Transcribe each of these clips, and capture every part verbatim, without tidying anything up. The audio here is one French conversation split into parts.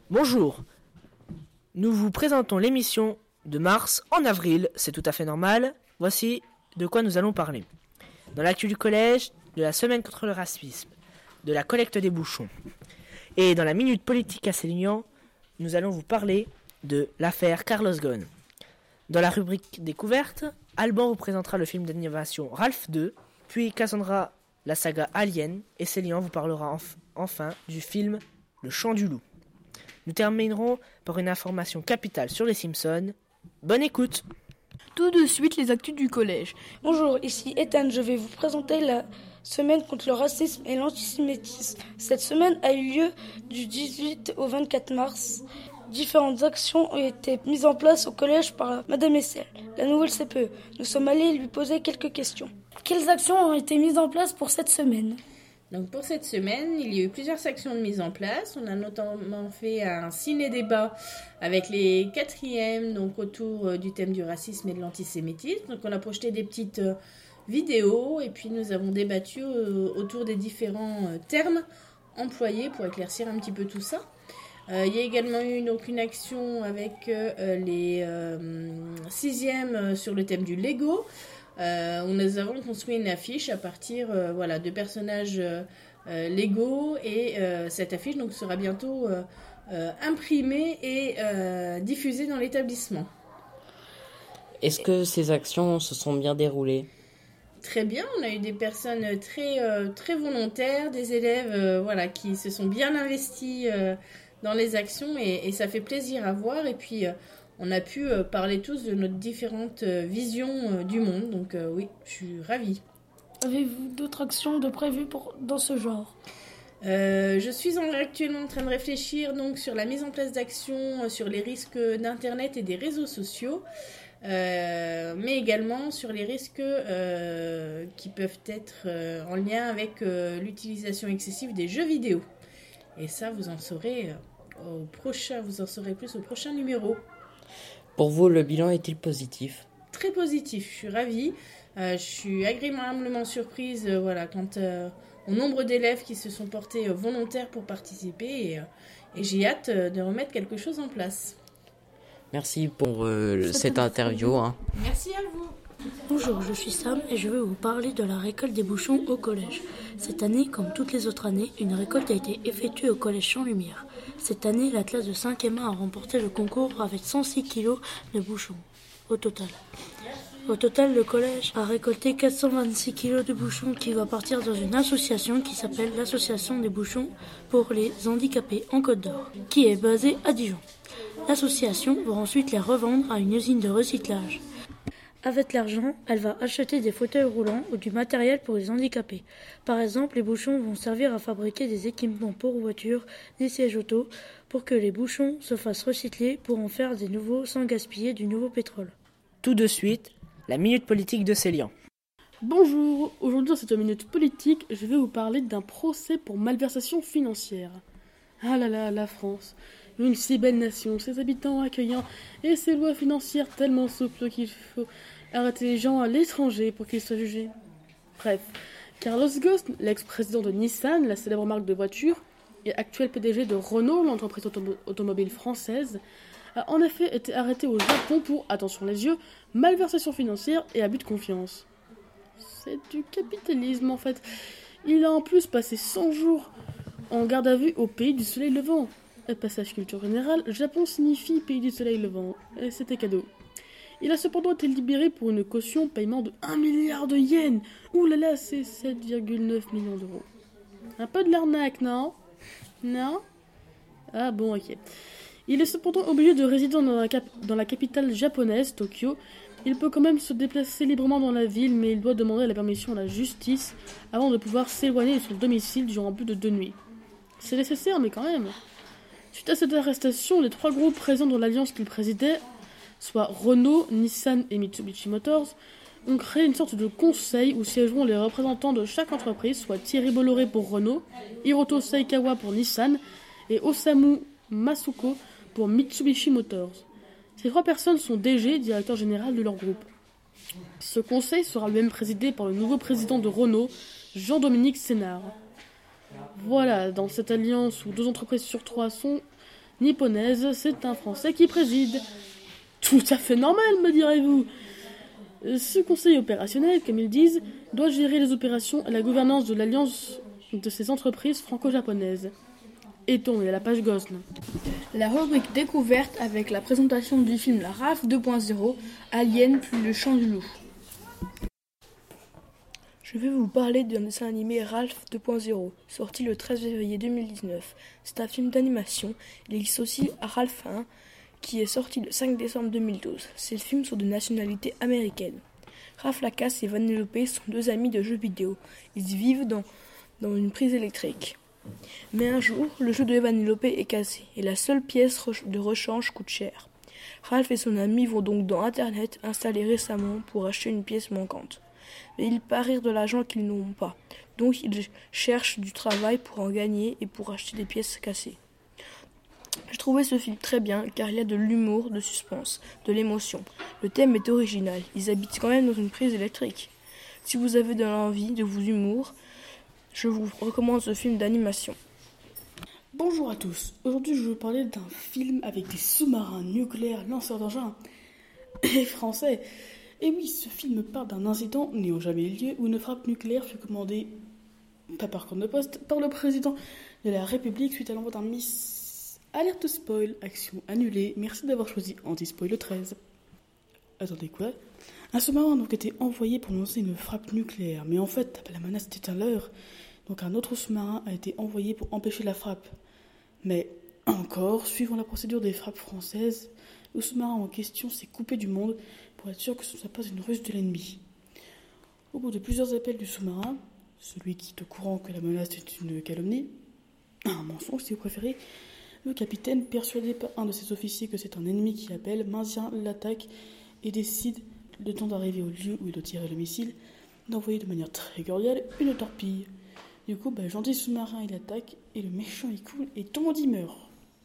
Bonjour, nous vous présentons l'émission de mars en avril, c'est tout à fait normal. Voici de quoi nous allons parler. Dans l'actu du collège, de la semaine contre le racisme, de la collecte des bouchons. Et dans la minute politique à Célignan, nous allons vous parler de l'affaire Carlos Ghosn. Dans la rubrique découverte, Alban vous présentera le film d'animation Ralph deux, puis Cassandra la saga Alien, et Célian vous parlera enf- enfin du film Le Chant du Loup. Nous terminerons par une information capitale sur les Simpsons. Bonne écoute! Tout de suite, les actus du collège. Bonjour, ici Ethan, je vais vous présenter la semaine contre le racisme et l'antisémitisme. Cette semaine a eu lieu du dix-huit au vingt-quatre mars. Différentes actions ont été mises en place au collège par Madame Essel, la nouvelle C P E. Nous sommes allés lui poser quelques questions. Quelles actions ont été mises en place pour cette semaine ? Donc pour cette semaine, il y a eu plusieurs actions de mise en place. On a notamment fait un ciné-débat avec les quatrièmes, donc autour du thème du racisme et de l'antisémitisme. Donc on a projeté des petites vidéos et puis nous avons débattu autour des différents termes employés pour éclaircir un petit peu tout ça. Euh, il y a également eu donc une action avec euh, les euh, sixièmes sur le thème du Lego. Euh, où nous avons construit une affiche à partir euh, voilà, de personnages euh, Lego et euh, cette affiche donc, sera bientôt euh, euh, imprimée et euh, diffusée dans l'établissement. Est-ce que ces actions se sont bien déroulées ? Très bien, on a eu des personnes très, euh, très volontaires, des élèves euh, voilà, qui se sont bien investis euh, dans les actions et, et ça fait plaisir à voir et puis euh, on a pu euh, parler tous de nos différentes euh, visions euh, du monde, donc euh, oui, je suis ravie. Avez-vous d'autres actions de prévues pour, dans ce genre ? euh, Je suis en, actuellement en train de réfléchir donc, sur la mise en place d'actions euh, sur les risques d'Internet et des réseaux sociaux, euh, mais également sur les risques euh, qui peuvent être euh, en lien avec euh, l'utilisation excessive des jeux vidéo. Et ça, vous en saurez, euh, au prochain, vous en saurez plus au prochain numéro. Pour vous, le bilan est-il positif ? Très positif, je suis ravie. Euh, je suis agréablement surprise euh, voilà, quant euh, au nombre d'élèves qui se sont portés euh, volontaires pour participer et, euh, et j'ai hâte euh, de remettre quelque chose en place. Merci pour euh, cette interview. Hein. Merci à vous. Bonjour, je suis Sam et je vais vous parler de la récolte des bouchons au collège. Cette année, comme toutes les autres années, une récolte a été effectuée au collège Champ-Lumière. Cette année, la classe de cinquième A a remporté le concours avec cent six kilos de bouchons au total. Au total, le collège a récolté quatre cent vingt-six kilos de bouchons qui va partir dans une association qui s'appelle l'Association des bouchons pour les handicapés en Côte d'Or, qui est basée à Dijon. L'association va ensuite les revendre à une usine de recyclage. Avec l'argent, elle va acheter des fauteuils roulants ou du matériel pour les handicapés. Par exemple, les bouchons vont servir à fabriquer des équipements pour voitures, des sièges auto, pour que les bouchons se fassent recycler pour en faire des nouveaux sans gaspiller du nouveau pétrole. Tout de suite, la minute politique de Célian. Bonjour, aujourd'hui dans cette minute politique, je vais vous parler d'un procès pour malversation financière. Ah là là, la France, une si belle nation, ses habitants accueillants et ses lois financières tellement souples qu'il faut arrêter les gens à l'étranger pour qu'ils soient jugés. Bref, Carlos Ghosn, l'ex-président de Nissan, la célèbre marque de voitures, et actuel P D G de Renault, l'entreprise autom- automobile française, a en effet été arrêté au Japon pour, attention les yeux, malversation financière et abus de confiance. C'est du capitalisme en fait. Il a en plus passé cent jours en garde à vue au pays du soleil levant. Et passage culture générale, Japon signifie pays du soleil levant, et c'était cadeau. Il a cependant été libéré pour une caution paiement de un milliard de yens. Ouh là là, c'est sept virgule neuf millions d'euros. Un peu de l'arnaque, non ? Non ? Ah bon, ok. Il est cependant obligé de résider dans la, cap- dans la capitale japonaise, Tokyo. Il peut quand même se déplacer librement dans la ville, mais il doit demander la permission à la justice avant de pouvoir s'éloigner de son domicile durant plus de deux nuits. C'est nécessaire, mais quand même. Suite à cette arrestation, les trois groupes présents dans l'alliance qu'il présidait, soit Renault, Nissan et Mitsubishi Motors, ont créé une sorte de conseil où siégeront les représentants de chaque entreprise, soit Thierry Bolloré pour Renault, Hiroto Saikawa pour Nissan et Osamu Masuko pour Mitsubishi Motors. Ces trois personnes sont D G, directeur général de leur groupe. Ce conseil sera lui-même présidé par le nouveau président de Renault, Jean-Dominique Sénard. Voilà, dans cette alliance où deux entreprises sur trois sont nipponaise, c'est un Français qui préside. Tout à fait normal, me direz-vous. Ce conseil opérationnel, comme ils disent, doit gérer les opérations et la gouvernance de l'alliance de ces entreprises franco-japonaises. Et tourner à la page Gosselin. La rubrique découverte avec la présentation du film La Ralph deux point zéro, Alien plus le chant du loup. Je vais vous parler d'un dessin animé Ralph deux point zéro, sorti le treize février deux mille dix-neuf. C'est un film d'animation. Il existe aussi Ralph un, qui est sorti le cinq décembre deux mille douze. Ces films sont de nationalité américaine. Ralph Lacasse et Vanellope sont deux amis de jeux vidéo. Ils vivent dans, dans une prise électrique. Mais un jour, le jeu de Vanellope est cassé et la seule pièce de rechange coûte cher. Ralph et son ami vont donc dans Internet installer récemment pour acheter une pièce manquante. Mais ils parient de l'argent qu'ils n'ont pas, donc ils cherchent du travail pour en gagner et pour acheter des pièces cassées. J'ai trouvé ce film très bien car il y a de l'humour, de suspense, de l'émotion. Le thème est original, ils habitent quand même dans une prise électrique. Si vous avez de l'envie, de vous humour, je vous recommande ce film d'animation. Bonjour à tous, aujourd'hui je vais vous parler d'un film avec des sous-marins nucléaires lanceurs d'engins et français. Et oui, ce film parle d'un incident n'ayant jamais eu lieu où une frappe nucléaire fut commandée, pas par compte de poste, par le président de la République suite à l'envoi d'un missile. Alerte spoil, action annulée, merci d'avoir choisi Anti-Spoil treize. Attendez quoi ? Un sous-marin a donc été envoyé pour lancer une frappe nucléaire, mais en fait, la menace était un leurre. Donc un autre sous-marin a été envoyé pour empêcher la frappe. Mais encore, suivant la procédure des frappes françaises, le sous-marin en question s'est coupé du monde pour être sûr que ce ne soit pas une ruse de l'ennemi. Au bout de plusieurs appels du sous-marin, celui qui est au courant que la menace est une calomnie, un mensonge si vous préférez, le capitaine, persuadé par un de ses officiers que c'est un ennemi qui appelle, maintient l'attaque et décide, le temps d'arriver au lieu où il doit tirer le missile, d'envoyer de manière très cordiale une torpille. Du coup, bah, le gentil sous-marin il attaque et le méchant il coule et tout le monde y meurt.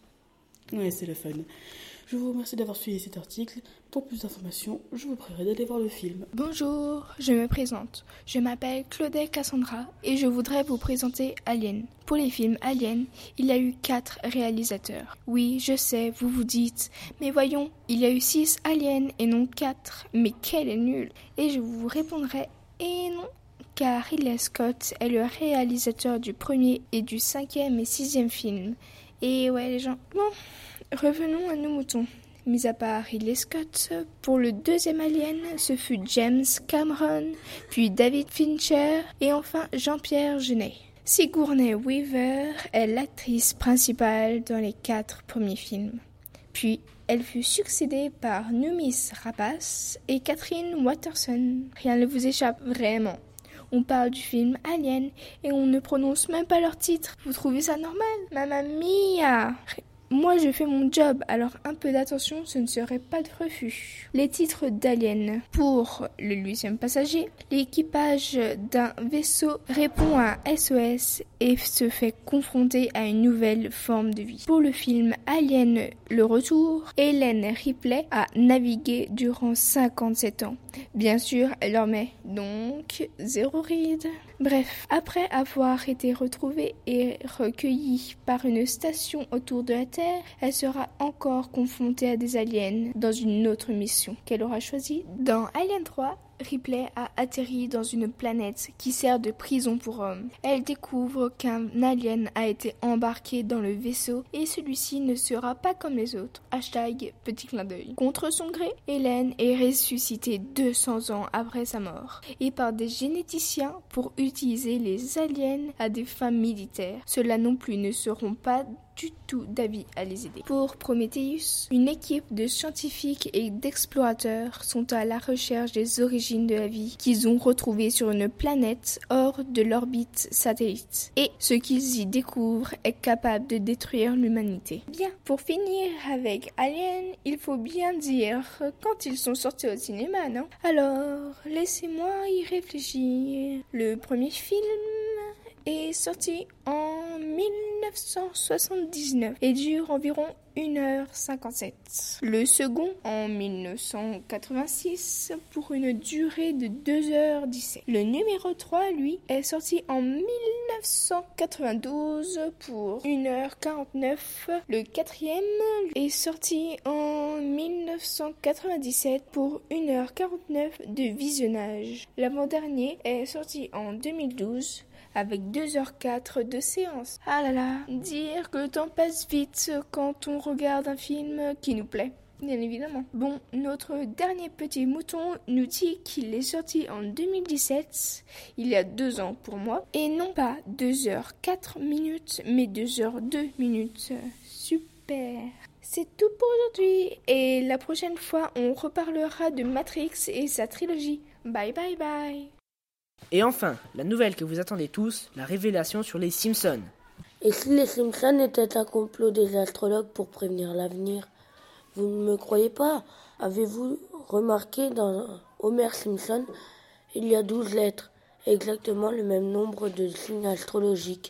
Ouais, c'est le fun. Je vous remercie d'avoir suivi cet article. Pour plus d'informations, je vous prierai d'aller voir le film. Bonjour, je me présente. Je m'appelle Claudette Cassandra et je voudrais vous présenter Alien. Pour les films Alien, il y a eu quatre réalisateurs. Oui, je sais, vous vous dites, mais voyons, il y a eu six Aliens et non quatre. Mais quel est nul! Et je vous répondrai, et non, car Ridley Scott est le réalisateur du premier et du cinquième et sixième film. Et ouais les gens, bon, revenons à nos moutons. Mis à part Ridley Scott, pour le deuxième Alien, ce fut James Cameron, puis David Fincher et enfin Jean-Pierre Jeunet. Sigourney Weaver est l'actrice principale dans les quatre premiers films. Puis, elle fut succédée par Noomis Rapace et Catherine Watterson. Rien ne vous échappe vraiment. On parle du film Alien et on ne prononce même pas leur titre. Vous trouvez ça normal? Mamma mia! Moi, je fais mon job, alors un peu d'attention, ce ne serait pas de refus. Les titres d'Alien. Pour le huitième passager, l'équipage d'un vaisseau répond à un S O S et se fait confronter à une nouvelle forme de vie. Pour le film Alien, le retour, Ellen Ripley a navigué durant cinquante-sept ans. Bien sûr, elle en met donc zéro ride. Bref, après avoir été retrouvée et recueillie par une station autour de la Terre, elle sera encore confrontée à des aliens dans une autre mission qu'elle aura choisie. Dans Alien trois, Ripley a atterri dans une planète qui sert de prison pour hommes. Elle découvre qu'un alien a été embarqué dans le vaisseau et celui-ci ne sera pas comme les autres. Hashtag petit clin d'œil. Contre son gré, Hélène est ressuscitée deux cents ans après sa mort et par des généticiens pour utiliser les aliens à des fins militaires. Ceux-là non plus ne seront pas du tout d'avis à les aider. Pour Prometheus, une équipe de scientifiques et d'explorateurs sont à la recherche des origines de la vie qu'ils ont retrouvées sur une planète hors de l'orbite satellite. Et ce qu'ils y découvrent est capable de détruire l'humanité. Bien, pour finir avec Alien, il faut bien dire quand ils sont sortis au cinéma, non? Alors, laissez-moi y réfléchir. Le premier film est sorti en mille neuf cent soixante-dix-neuf et dure environ une heure cinquante-sept. Le second en mille neuf cent quatre-vingt-six pour une durée de deux heures dix-sept. Le numéro trois, lui, est sorti en mille neuf cent quatre-vingt-douze pour une heure quarante-neuf. Le quatrième est sorti en mille neuf cent quatre-vingt-dix-sept pour une heure quarante-neuf de visionnage. L'avant-dernier est sorti en deux mille douze avec deux heures quatre de séance. Ah là là, dire que le temps passe vite quand on regarde un film qui nous plaît, bien évidemment. Bon, notre dernier petit mouton nous dit qu'il est sorti en deux mille dix-sept, il y a deux ans pour moi, et non pas deux heures quatre minutes, mais deux heures deux minutes. Super. C'est tout pour aujourd'hui, et la prochaine fois, on reparlera de Matrix et sa trilogie. Bye bye bye. Et enfin, la nouvelle que vous attendez tous, la révélation sur les Simpsons. Et si les Simpsons étaient un complot des astrologues pour prévenir l'avenir? Vous ne me croyez pas? Avez-vous remarqué dans Homer Simpson, il y a douze lettres, exactement le même nombre de signes astrologiques.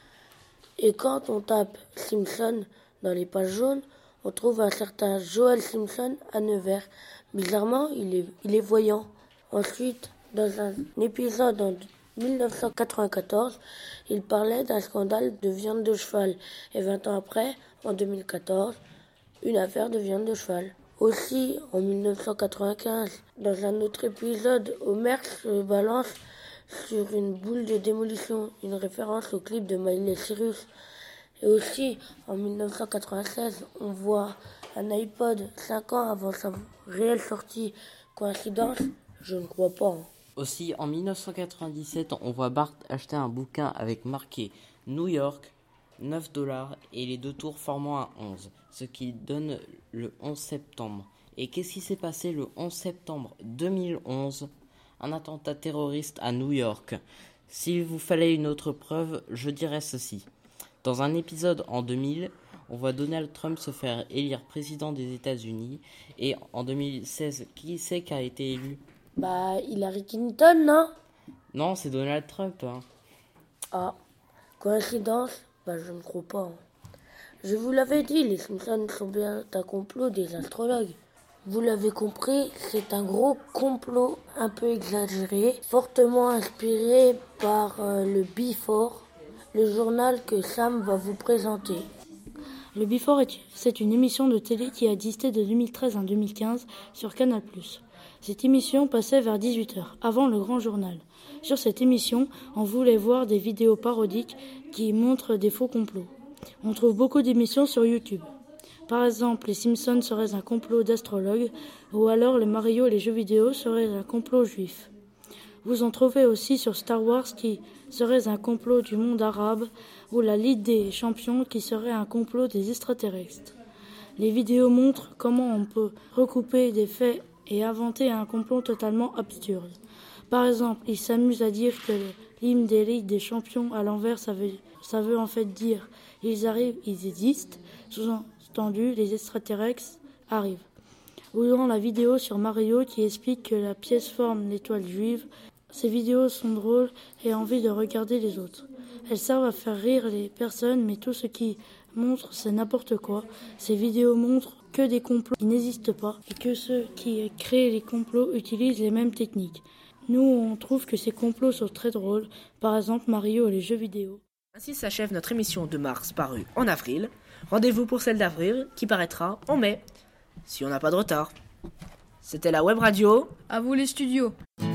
Et quand on tape Simpson dans les pages jaunes, on trouve un certain Joel Simpson à Nevers. Bizarrement, il est, il est voyant. Ensuite, dans un épisode en mille neuf cent quatre-vingt-quatorze, il parlait d'un scandale de viande de cheval. Et vingt ans après, en deux mille quatorze, une affaire de viande de cheval. Aussi, en mille neuf cent quatre-vingt-quinze, dans un autre épisode, Homer se balance sur une boule de démolition, une référence au clip de Miley Cyrus. Et aussi, en mille neuf cent quatre-vingt-seize, on voit un iPod cinq ans avant sa réelle sortie. Coïncidence? Je ne crois pas. Aussi, en mille neuf cent quatre-vingt-dix-sept, on voit Bart acheter un bouquin avec marqué New York, neuf dollars et les deux tours formant un onze, ce qui donne le onze septembre. Et qu'est-ce qui s'est passé le onze septembre deux mille onze? Un attentat terroriste à New York. S'il vous fallait une autre preuve, je dirais ceci. Dans un épisode en deux mille, on voit Donald Trump se faire élire président des États-Unis. Et en deux mille seize, qui c'est qui a été élu? Bah, Hillary Clinton, non? Non, c'est Donald Trump. Hein. Ah, coïncidence? Bah, je ne crois pas. Je vous l'avais dit, les Simpsons sont bien un complot des astrologues. Vous l'avez compris, c'est un gros complot un peu exagéré, fortement inspiré par euh, le Before, le journal que Sam va vous présenter. Le Before, est, c'est une émission de télé qui a existé de deux mille treize à deux mille quinze sur Canal plus. Cette émission passait vers dix-huit heures, avant le grand journal. Sur cette émission, on voulait voir des vidéos parodiques qui montrent des faux complots. On trouve beaucoup d'émissions sur YouTube. Par exemple, les Simpsons seraient un complot d'astrologues, ou alors les Mario et les jeux vidéo seraient un complot juif. Vous en trouvez aussi sur Star Wars qui serait un complot du monde arabe, ou la Ligue des champions qui serait un complot des extraterrestres. Les vidéos montrent comment on peut recouper des faits et inventer un complot totalement absurde. Par exemple, ils s'amusent à dire que l'hymne des Ligues des champions à l'envers, ça veut, ça veut en fait dire « ils arrivent, ils existent », sous-entendu « les extraterrestres arrivent ». Ou dans la vidéo sur Mario qui explique que la pièce forme l'étoile juive. Ces vidéos sont drôles et envie de regarder les autres. Elles servent à faire rire les personnes, mais tout ce qui montre, c'est n'importe quoi. Ces vidéos montrent que des complots qui n'existent pas et que ceux qui créent les complots utilisent les mêmes techniques. Nous, on trouve que ces complots sont très drôles, par exemple Mario et les jeux vidéo. Ainsi s'achève notre émission de mars parue en avril. Rendez-vous pour celle d'avril qui paraîtra en mai, si on n'a pas de retard. C'était la web radio. À vous les studios.